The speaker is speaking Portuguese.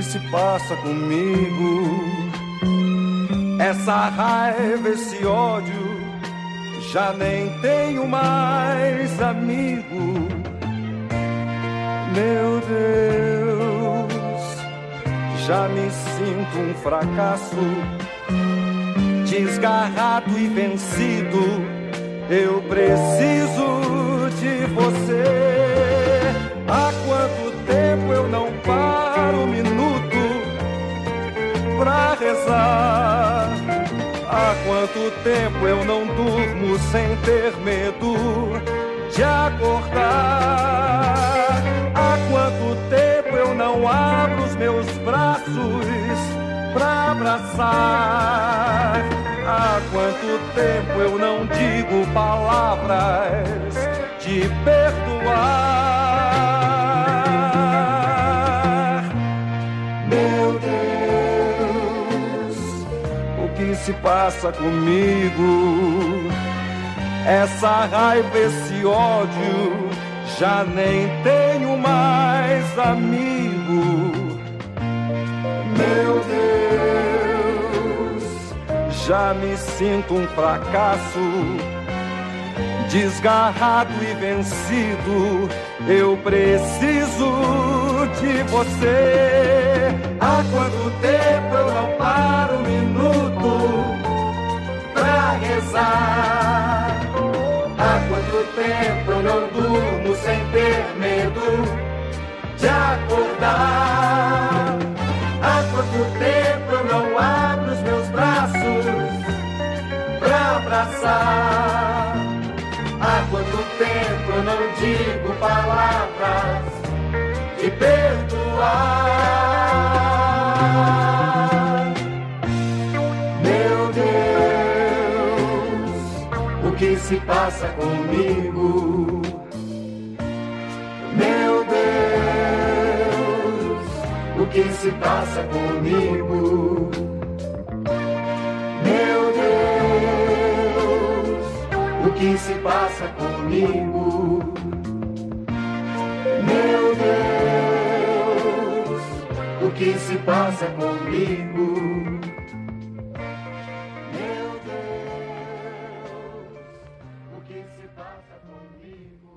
se passa comigo? Essa raiva, esse ódio, já nem tenho mais amigo. Meu Deus, já me sinto um fracasso, desgarrado e vencido. Eu preciso de você. Há quanto tempo eu não paro um minuto pra rezar? Há quanto tempo eu não durmo sem ter medo de acordar? Há quanto tempo eu não abro os meus braços pra abraçar? Há quanto tempo eu não digo palavras de perdoar? Meu Deus, o que se passa comigo? Essa raiva, esse ódio, já nem tenho mais amigo. Meu Deus, já me sinto um fracasso, desgarrado e vencido. Eu preciso de você. Há quanto tempo eu não paro um minuto pra rezar? Há quanto tempo eu não durmo sem ter medo de acordar? Há quanto tempo eu não abro os meus braços pra abraçar? Há quanto tempo eu não digo palavras de perdoar? Meu Deus, o que se passa comigo? Meu Deus, o que se passa comigo? Meu Deus, o que se passa comigo? Meu Deus, o que se passa comigo? Meu Deus, o que se passa comigo?